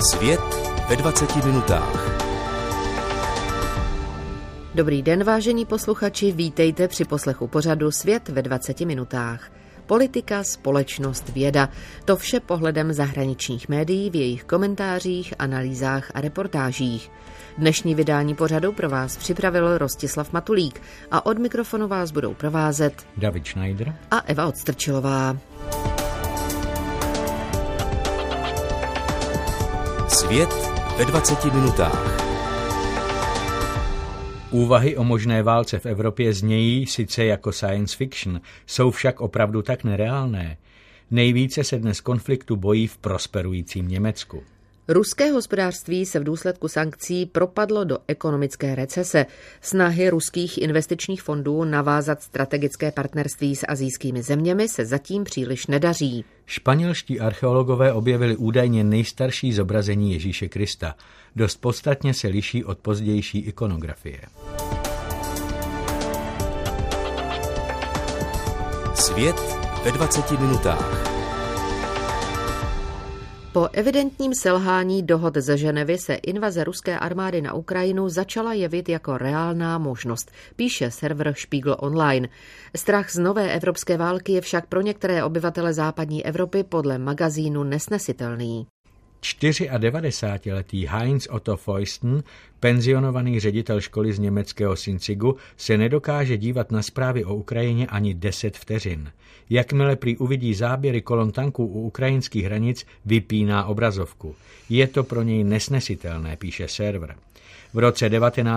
Svět ve 20 minutách. Dobrý den, vážení posluchači, vítejte při poslechu pořadu Svět ve 20 minutách. Politika, společnost, věda. To vše pohledem zahraničních médií v jejich komentářích, analýzách a reportážích. Dnešní vydání pořadu pro vás připravil Rostislav Matulík a od mikrofonu vás budou provázet David Schneider a Eva Odstrčilová. Svět ve 20 minutách. Úvahy o možné válce v Evropě znějí sice jako science fiction, jsou však opravdu tak nereálné. Nejvíce se dnes konfliktu bojí v prosperujícím Německu. Ruské hospodářství se v důsledku sankcí propadlo do ekonomické recese. Snahy ruských investičních fondů navázat strategické partnerství s asijskými zeměmi se zatím příliš nedaří. Španělští archeologové objevili údajně nejstarší zobrazení Ježíše Krista. Dost podstatně se liší od pozdější ikonografie. Svět ve 20 minutách. Po evidentním selhání dohod ze Ženevy se invaze ruské armády na Ukrajinu začala jevit jako reálná možnost, píše server Spiegel Online. Strach z nové evropské války je však pro některé obyvatele západní Evropy podle magazínu nesnesitelný. 94letý Heinz Otto Feuchten, penzionovaný ředitel školy z německého Sinzigu, se nedokáže dívat na zprávy o Ukrajině ani 10 vteřin. Jakmile prý uvidí záběry kolon tanků u ukrajinských hranic, vypíná obrazovku. Je to pro něj nesnesitelné, píše server. V roce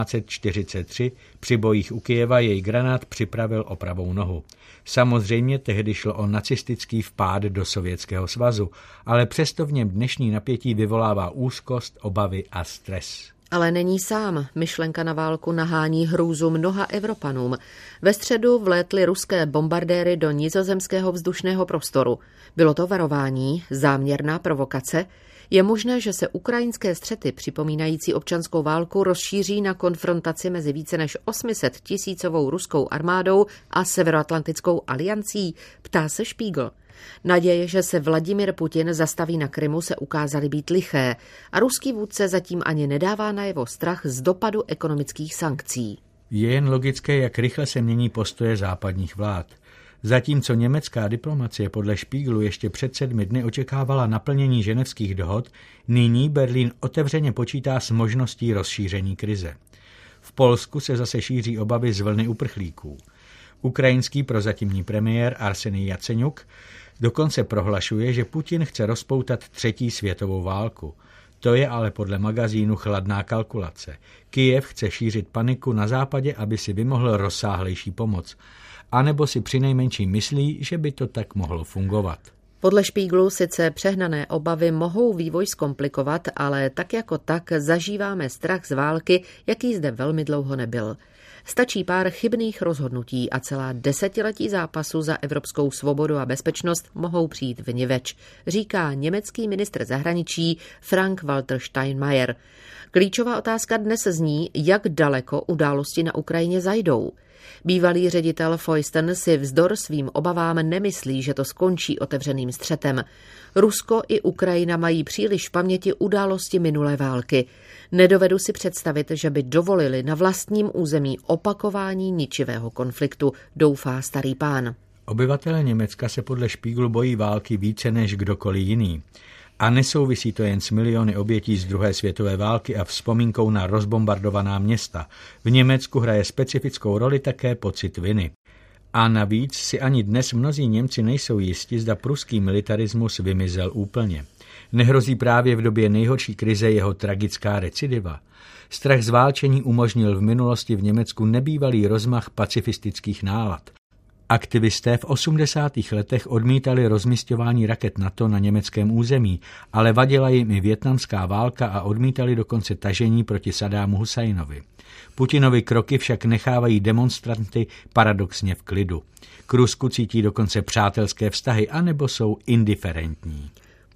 1943 při bojích u Kyjeva jej granát připravil o pravou nohu. Samozřejmě tehdy šlo o nacistický vpád do Sovětského svazu, ale přesto v něm dnešní napětí vyvolává úzkost, obavy a stres. Ale není sám. Myšlenka na válku nahání hrůzu mnoha Evropanům. Ve středu vlétly ruské bombardéry do nizozemského vzdušného prostoru. Bylo to varování, záměrná provokace? Je možné, že se ukrajinské střety připomínající občanskou válku rozšíří na konfrontaci mezi více než 800 000 ruskou armádou a Severoatlantickou aliancí, ptá se Spiegel. Naděje, že se Vladimir Putin zastaví na Krymu, se ukázaly být liché a ruský vůdce zatím ani nedává najevo strach z dopadu ekonomických sankcí. Je jen logické, jak rychle se mění postoje západních vlád. Zatímco německá diplomacie podle Spiegelu ještě před 7 dny očekávala naplnění ženevských dohod, nyní Berlín otevřeně počítá s možností rozšíření krize. V Polsku se zase šíří obavy z vlny uprchlíků. Ukrajinský prozatímní premiér Arsenij Jaceňuk dokonce prohlašuje, že Putin chce rozpoutat 3. světovou válku. To je ale podle magazínu chladná kalkulace. Kyjev chce šířit paniku na západě, aby si vymohl rozsáhlejší pomoc. A nebo si přinejmenším myslí, že by to tak mohlo fungovat. Podle Spiegelu sice přehnané obavy mohou vývoj zkomplikovat, ale tak jako tak zažíváme strach z války, jaký zde velmi dlouho nebyl. Stačí pár chybných rozhodnutí a celá desetiletí zápasu za evropskou svobodu a bezpečnost mohou přijít vniveč, říká německý ministr zahraničí Frank-Walter Steinmeier. Klíčová otázka dnes zní, jak daleko události na Ukrajině zajdou. Bývalý ředitel Feuchten si vzdor svým obavám nemyslí, že to skončí otevřeným střetem. Rusko i Ukrajina mají příliš v paměti události minulé války. Nedovedu si představit, že by dovolili na vlastním území opakování ničivého konfliktu, doufá starý pán. Obyvatelé Německa se podle Spiegelu bojí války více než kdokoliv jiný. A nesouvisí to jen s miliony obětí z druhé světové války a vzpomínkou na rozbombardovaná města. V Německu hraje specifickou roli také pocit viny. A navíc si ani dnes mnozí Němci nejsou jisti, zda pruský militarismus vymizel úplně. Nehrozí právě v době nejhorší krize jeho tragická recidiva. Strach z válčení umožnil v minulosti v Německu nebývalý rozmach pacifistických nálad. Aktivisté v 80. letech odmítali rozmisťování raket NATO na německém území, ale vadila jim i vietnamská válka a odmítali dokonce tažení proti Saddámu Husajnovi. Putinovi kroky však nechávají demonstranty paradoxně v klidu. K Rusku cítí dokonce přátelské vztahy, anebo jsou indiferentní.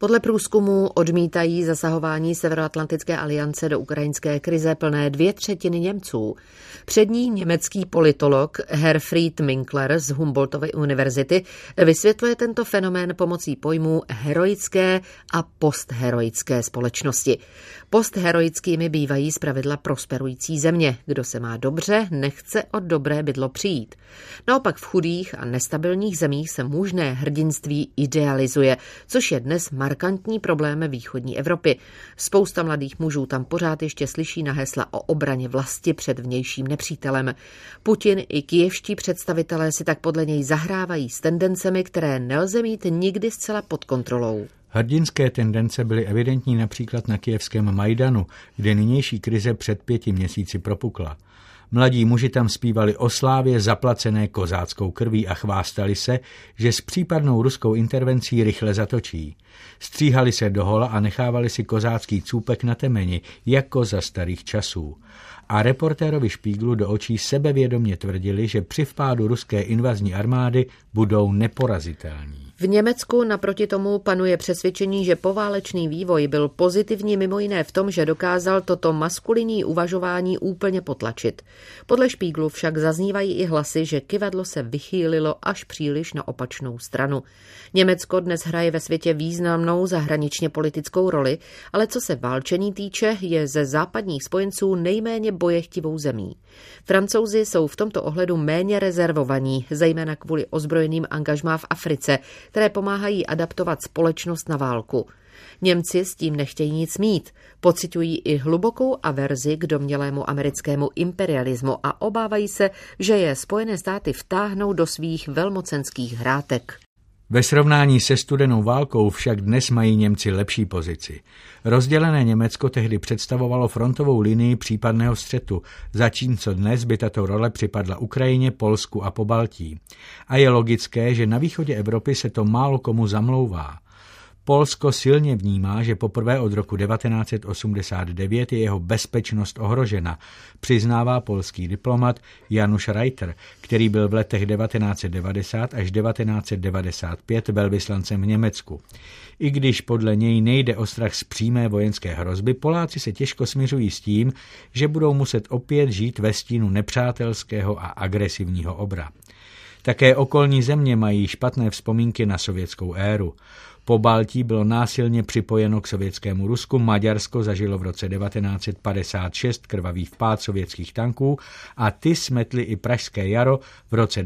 Podle průzkumu odmítají zasahování Severoatlantické aliance do ukrajinské krize plné 2/3 Němců. Přední německý politolog Herfried Minkler z Humboldtovy univerzity vysvětluje tento fenomén pomocí pojmů heroické a postheroické společnosti. Postheroickými bývají zpravidla prosperující země. Kdo se má dobře, nechce o dobré bydlo přijít. Naopak v chudých a nestabilních zemích se mužné hrdinství idealizuje, což je dnes markantní problém východní Evropy. Spousta mladých mužů tam pořád ještě slyší na hesla o obraně vlasti před vnějším nepřítelem. Putin i kyjevští představitelé si tak podle něj zahrávají s tendencemi, které nelze mít nikdy zcela pod kontrolou. Hrdinské tendence byly evidentní například na kyjevském Majdanu, kde nynější krize před 5 měsíci propukla. Mladí muži tam zpívali o slávě zaplacené kozáckou krví a chvástali se, že s případnou ruskou intervencí rychle zatočí. Stříhali se do hola a nechávali si kozácký cůpek na temeni, jako za starých časů. A reportérovi Špíglu do očí sebevědomě tvrdili, že při vpádu ruské invazní armády budou neporazitelní. V Německu naproti tomu panuje přesvědčení, že poválečný vývoj byl pozitivní mimo jiné v tom, že dokázal toto maskulinní uvažování úplně potlačit. Podle Špíglu však zaznívají i hlasy, že kyvadlo se vychýlilo až příliš na opačnou stranu. Německo dnes hraje ve světě významnou zahraničně politickou roli, ale co se válčení týče, je ze západních spojenců nejméně bojechtivou zemí. Francouzi jsou v tomto ohledu méně rezervovaní, zejména kvůli ozbrojeným angažmá v Africe, které pomáhají adaptovat společnost na válku. Němci s tím nechtějí nic mít, pociťují i hlubokou averzi k domnělému americkému imperialismu a obávají se, že je Spojené státy vtáhnou do svých velmocenských hrátek. Ve srovnání se studenou válkou však dnes mají Němci lepší pozici. Rozdělené Německo tehdy představovalo frontovou linii případného střetu, zatímco dnes by tato role připadla Ukrajině, Polsku a Pobaltí. A je logické, že na východě Evropy se to málo komu zamlouvá. Polsko silně vnímá, že poprvé od roku 1989 je jeho bezpečnost ohrožena, přiznává polský diplomat Janusz Reiter, který byl v letech 1990 až 1995 velvyslancem v Německu. I když podle něj nejde o strach z přímé vojenské hrozby, Poláci se těžko smiřují s tím, že budou muset opět žít ve stínu nepřátelského a agresivního obra. Také okolní země mají špatné vzpomínky na sovětskou éru. Pobaltí bylo násilně připojeno k sovětskému Rusku, Maďarsko zažilo v roce 1956 krvavý vpád sovětských tanků a ty smetly i pražské jaro v roce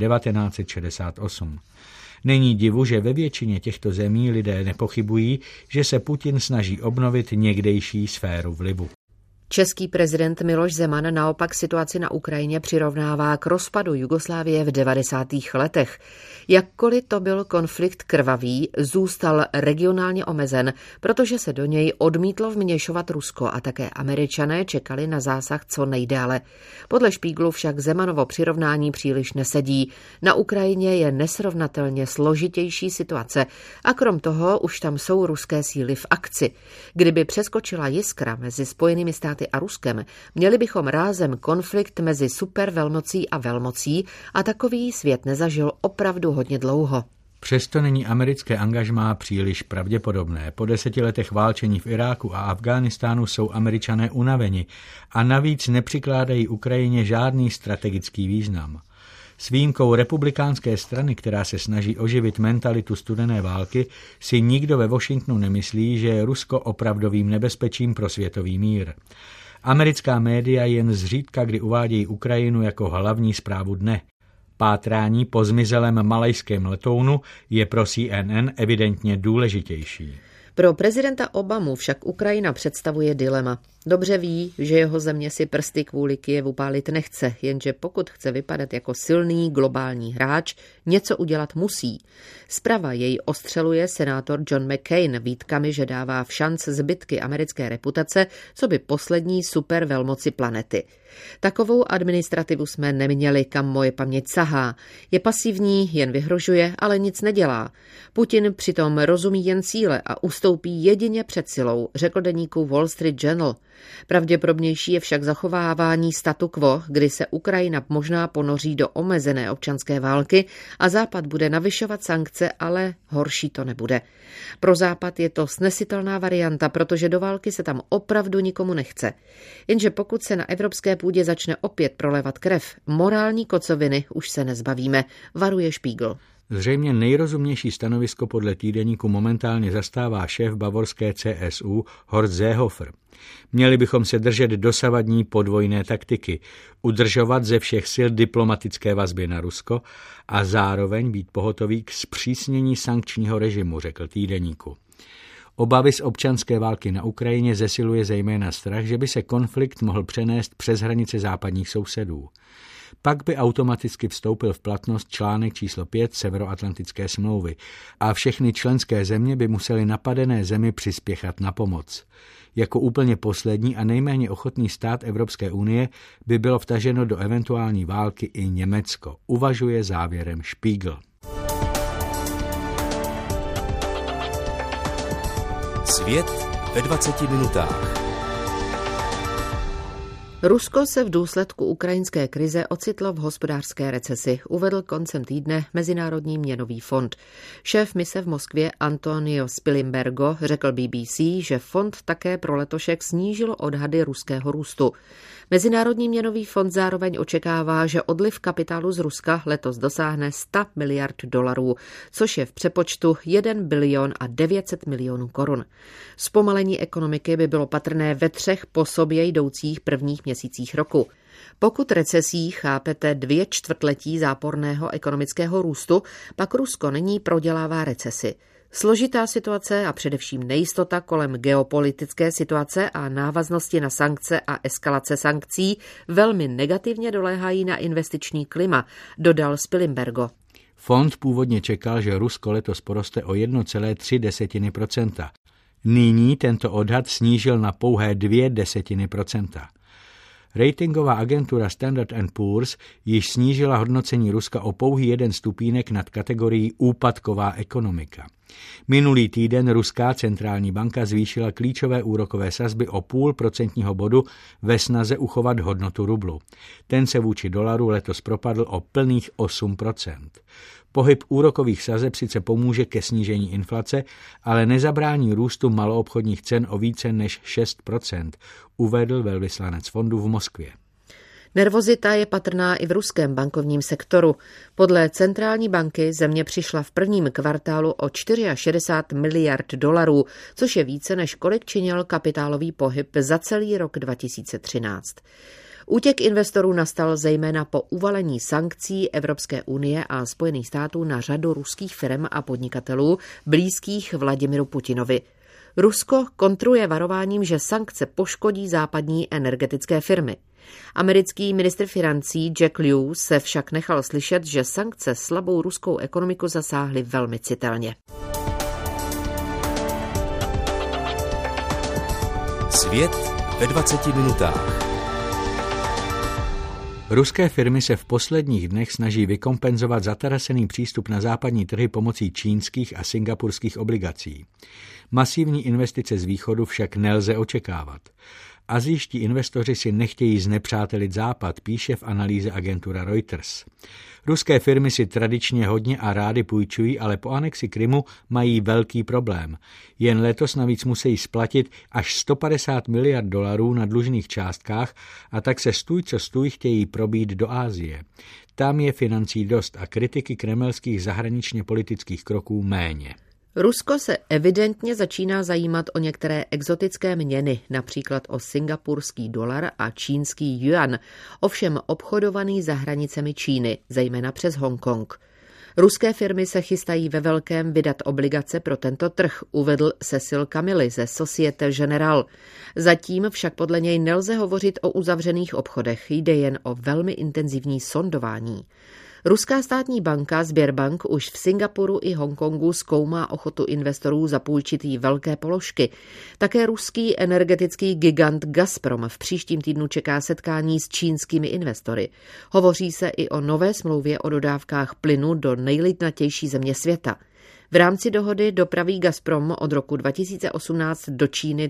1968. Není divu, že ve většině těchto zemí lidé nepochybují, že se Putin snaží obnovit někdejší sféru vlivu. Český prezident Miloš Zeman naopak situaci na Ukrajině přirovnává k rozpadu Jugoslávie v 90. letech. Jakkoliv to byl konflikt krvavý, zůstal regionálně omezen, protože se do něj odmítlo vměšovat Rusko a také Američané čekali na zásah co nejdále. Podle Špíglu však Zemanovo přirovnání příliš nesedí. Na Ukrajině je nesrovnatelně složitější situace a krom toho už tam jsou ruské síly v akci. Kdyby přeskočila jiskra mezi Spojenými státy a Ruskem, měli bychom rázem konflikt mezi supervelmocí a velmocí a takový svět nezažil opravdu hodně dlouho. Přesto není americké angažmá příliš pravděpodobné. Po 10 letech válčení v Iráku a Afghánistánu jsou Američané unaveni a navíc nepřikládají Ukrajině žádný strategický význam. S výjimkou republikánské strany, která se snaží oživit mentalitu studené války, si nikdo ve Washingtonu nemyslí, že je Rusko opravdovým nebezpečím pro světový mír. Americká média jen zřídka kdy uvádějí Ukrajinu jako hlavní zprávu dne. Pátrání po zmizelém malajském letounu je pro CNN evidentně důležitější. Pro prezidenta Obamu však Ukrajina představuje dilema. Dobře ví, že jeho země si prsty kvůli Kyjevu pálit nechce, jenže pokud chce vypadat jako silný globální hráč, něco udělat musí. Zprava jej ostřeluje senátor John McCain výtkami, že dává všanc zbytky americké reputace, co by poslední supervelmoci planety. Takovou administrativu jsme neměli, kam moje paměť sahá. Je pasivní, jen vyhrožuje, ale nic nedělá. Putin přitom rozumí jen síle a ustoupí jedině před silou, řekl deníku Wall Street Journal. Pravděpodobnější je však zachovávání statu quo, kdy se Ukrajina možná ponoří do omezené občanské války a Západ bude navyšovat sankce, ale horší to nebude. Pro Západ je to snesitelná varianta, protože do války se tam opravdu nikomu nechce. Jenže pokud se na evropské půdě začne opět prolévat krev, morální kocoviny už se nezbavíme, varuje Spiegel. Zřejmě nejrozumnější stanovisko podle týdeníku momentálně zastává šéf bavorské CSU Horst Seehofer. Měli bychom se držet dosavadní podvojné taktiky, udržovat ze všech sil diplomatické vazby na Rusko a zároveň být pohotový k zpřísnění sankčního režimu, řekl týdeníku. Obavy z občanské války na Ukrajině zesiluje zejména strach, že by se konflikt mohl přenést přes hranice západních sousedů. Pak by automaticky vstoupil v platnost článek číslo 5 Severoatlantické smlouvy a všechny členské země by musely napadené zemi přispěchat na pomoc. Jako úplně poslední a nejméně ochotný stát Evropské unie by bylo vtaženo do eventuální války i Německo, uvažuje závěrem Spiegel. Svět ve 20 minutách. Rusko se v důsledku ukrajinské krize ocitlo v hospodářské recesi, uvedl koncem týdne Mezinárodní měnový fond. Šéf mise v Moskvě Antonio Spilimbergo řekl BBC, že fond také pro letošek snížil odhady ruského růstu. Mezinárodní měnový fond zároveň očekává, že odliv kapitálu z Ruska letos dosáhne 100 miliard dolarů, což je v přepočtu 1 bilion a 900 milionů korun. Zpomalení ekonomiky by bylo patrné ve 3 po sobě jdoucích prvních měsících roku. Pokud recesí chápete 2 čtvrtletí záporného ekonomického růstu, pak Rusko nyní prodělává recesi. Složitá situace a především nejistota kolem geopolitické situace a návaznosti na sankce a eskalace sankcí velmi negativně doléhají na investiční klima, dodal Spilimbergo. Fond původně čekal, že Rusko letos poroste o 1,3%. Nyní tento odhad snížil na pouhé 0,2%. Ratingová agentura Standard & Poor's již snížila hodnocení Ruska o pouhý 1 stupínek nad kategorií úpadková ekonomika. Minulý týden ruská centrální banka zvýšila klíčové úrokové sazby o 0,5% bodu ve snaze uchovat hodnotu rublu. Ten se vůči dolaru letos propadl o plných 8%. Pohyb úrokových sazeb sice pomůže ke snížení inflace, ale nezabrání růstu maloobchodních cen o více než 6%, uvedl velvyslanec fondu v Moskvě. Nervozita je patrná i v ruském bankovním sektoru. Podle centrální banky země přišla v prvním kvartálu o 64 miliard dolarů, což je více než kolik činil kapitálový pohyb za celý rok 2013. Útěk investorů nastal zejména po uvalení sankcí Evropské unie a Spojených států na řadu ruských firm a podnikatelů blízkých Vladimiru Putinovi. Rusko kontruje varováním, že sankce poškodí západní energetické firmy. Americký ministr financí Jack Lew se však nechal slyšet, že sankce slabou ruskou ekonomiku zasáhly velmi citelně. Svět ve 20 minutách. Ruské firmy se v posledních dnech snaží vykompenzovat zatarasený přístup na západní trhy pomocí čínských a singapurských obligací. Masivní investice z východu však nelze očekávat. Asijští investoři si nechtějí znepřátelit Západ, píše v analýze agentura Reuters. Ruské firmy si tradičně hodně a rády půjčují, ale po anexi Krymu mají velký problém. Jen letos navíc musí splatit až 150 miliard dolarů na dlužných částkách a tak se stůj co stůj chtějí probít do Asie. Tam je financí dost a kritiky kremelských zahraničně politických kroků méně. Rusko se evidentně začíná zajímat o některé exotické měny, například o singapurský dolar a čínský yuan, ovšem obchodovaný za hranicemi Číny, zejména přes Hongkong. Ruské firmy se chystají ve velkém vydat obligace pro tento trh, uvedl Cecil Camilli ze Societe Generale. Zatím však podle něj nelze hovořit o uzavřených obchodech, jde jen o velmi intenzivní sondování. Ruská státní banka Sberbank už v Singapuru i Hongkongu zkoumá ochotu investorů zapůjčit jí velké položky. Také ruský energetický gigant Gazprom v příštím týdnu čeká setkání s čínskými investory. Hovoří se i o nové smlouvě o dodávkách plynu do nejlidnatější země světa. V rámci dohody dopraví Gazprom od roku 2018 do Číny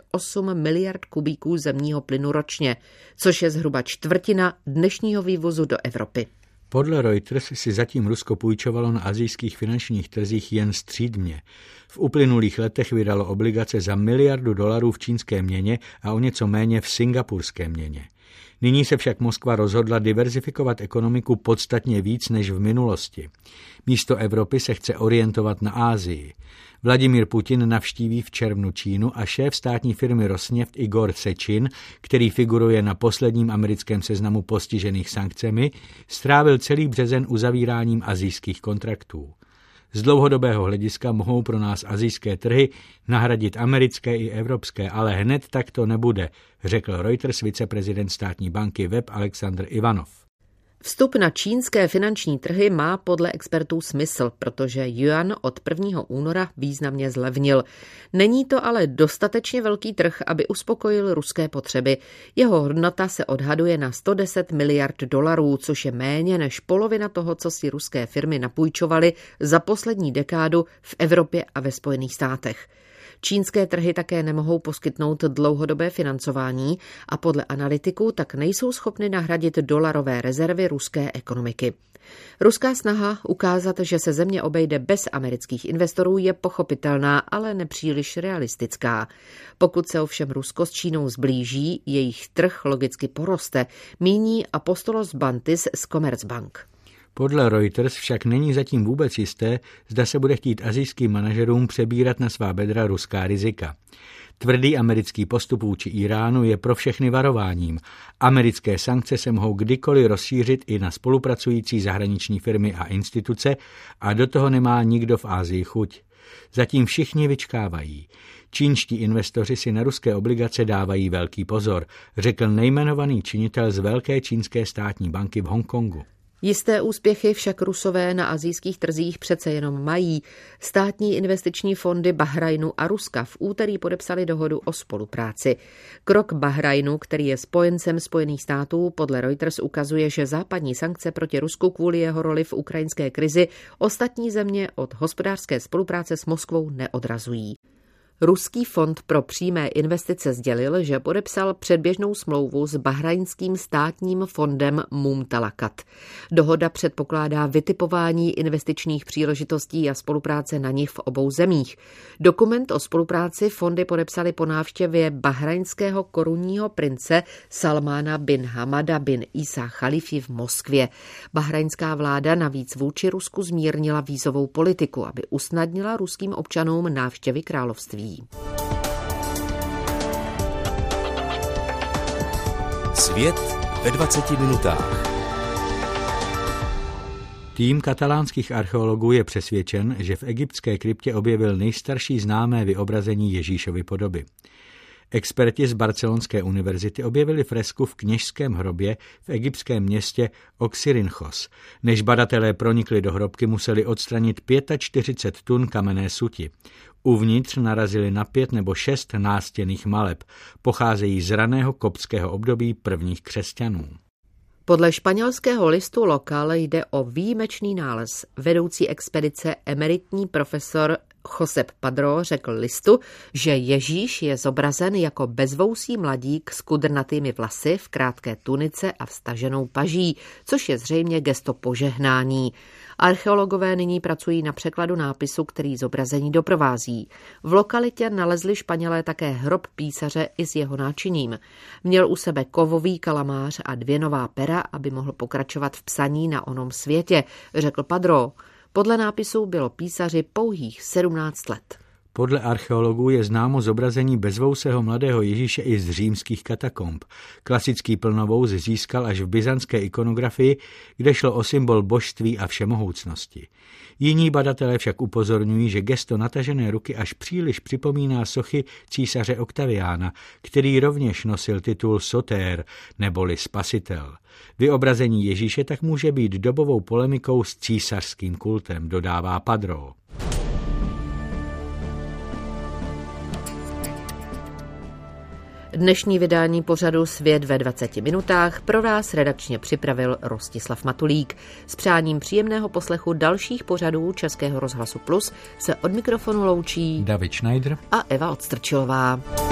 38 miliard kubíků zemního plynu ročně, což je zhruba čtvrtina dnešního vývozu do Evropy. Podle Reuters si zatím Rusko půjčovalo na asijských finančních trzích jen střídmě. V uplynulých letech vydalo obligace za $1 miliardu v čínské měně a o něco méně v singapurské měně. Nyní se však Moskva rozhodla diverzifikovat ekonomiku podstatně víc než v minulosti. Místo Evropy se chce orientovat na Asii. Vladimír Putin navštíví v červnu Čínu a šéf státní firmy Rosneft Igor Sechin, který figuruje na posledním americkém seznamu postižených sankcemi, strávil celý březen uzavíráním asijských kontraktů. Z dlouhodobého hlediska mohou pro nás asijské trhy nahradit americké i evropské, ale hned tak to nebude, řekl Reuters viceprezident státní banky WEB Alexandr Ivanov. Vstup na čínské finanční trhy má podle expertů smysl, protože juan od 1. února významně zlevnil. Není to ale dostatečně velký trh, aby uspokojil ruské potřeby. Jeho hodnota se odhaduje na $110 miliard, což je méně než polovina toho, co si ruské firmy napůjčovaly za poslední dekádu v Evropě a ve Spojených státech. Čínské trhy také nemohou poskytnout dlouhodobé financování a podle analytiků tak nejsou schopny nahradit dolarové rezervy ruské ekonomiky. Ruská snaha ukázat, že se země obejde bez amerických investorů, je pochopitelná, ale nepříliš realistická. Pokud se ovšem Rusko s Čínou zblíží, jejich trh logicky poroste, míní Apostolos Bantis z Commerzbank. Podle Reuters však není zatím vůbec jisté, zda se bude chtít asijským manažerům přebírat na svá bedra ruská rizika. Tvrdý americký postup vůči Iránu je pro všechny varováním. Americké sankce se mohou kdykoliv rozšířit i na spolupracující zahraniční firmy a instituce a do toho nemá nikdo v Asii chuť. Zatím všichni vyčkávají. Čínští investoři si na ruské obligace dávají velký pozor, řekl nejmenovaný činitel z velké čínské státní banky v Hongkongu. Jisté úspěchy však Rusové na asijských trzích přece jenom mají. Státní investiční fondy Bahrajnu a Ruska v úterý podepsali dohodu o spolupráci. Krok Bahrajnu, který je spojencem Spojených států, podle Reuters ukazuje, že západní sankce proti Rusku kvůli jeho roli v ukrajinské krizi ostatní země od hospodářské spolupráce s Moskvou neodrazují. Ruský fond pro přímé investice sdělil, že podepsal předběžnou smlouvu s bahrajnským státním fondem Mumtalakat. Dohoda předpokládá vytipování investičních příležitostí a spolupráce na nich v obou zemích. Dokument o spolupráci fondy podepsali po návštěvě bahrajnského korunního prince Salmána bin Hamada bin Isa Chalifi v Moskvě. Bahrajnská vláda navíc vůči Rusku zmírnila vízovou politiku, aby usnadnila ruským občanům návštěvy království. Svět ve 20 minutách. Tým katalánských archeologů je přesvědčen, že v egyptské kryptě objevil nejstarší známé vyobrazení Ježíšovy podoby. Experti z Barcelonské univerzity objevili fresku v kněžském hrobě v egyptském městě Oxyrhynchos. Než badatelé pronikli do hrobky, museli odstranit 45 tun kamenné suti. Uvnitř narazili na 5 nebo 6 nástěnných maleb. Pocházejí z raného koptského období prvních křesťanů. Podle španělského listu Lokal jde o výjimečný nález. Vedoucí expedice emeritní profesor Josep Padró řekl listu, že Ježíš je zobrazen jako bezvousý mladík s kudrnatými vlasy, v krátké tunice a vstaženou paží, což je zřejmě gesto požehnání. Archeologové nyní pracují na překladu nápisu, který zobrazení doprovází. V lokalitě nalezli Španělé také hrob písaře i s jeho náčiním. Měl u sebe kovový kalamář a 2 nová pera, aby mohl pokračovat v psaní na onom světě, řekl Padró. Podle nápisu bylo písaři pouhých 17 let. Podle archeologů je známo zobrazení bezvousého mladého Ježíše i z římských katakomb. Klasický plnovous získal až v byzantské ikonografii, kde šlo o symbol božství a všemohoucnosti. Jiní badatelé však upozorňují, že gesto natažené ruky až příliš připomíná sochy císaře Oktaviána, který rovněž nosil titul sotér, neboli spasitel. Vyobrazení Ježíše tak může být dobovou polemikou s císařským kultem, dodává Padró. Dnešní vydání pořadu Svět ve 20 minutách pro vás redakčně připravil Rostislav Matulík. S přáním příjemného poslechu dalších pořadů Českého rozhlasu Plus se od mikrofonu loučí David Schneider a Eva Odstrčilová.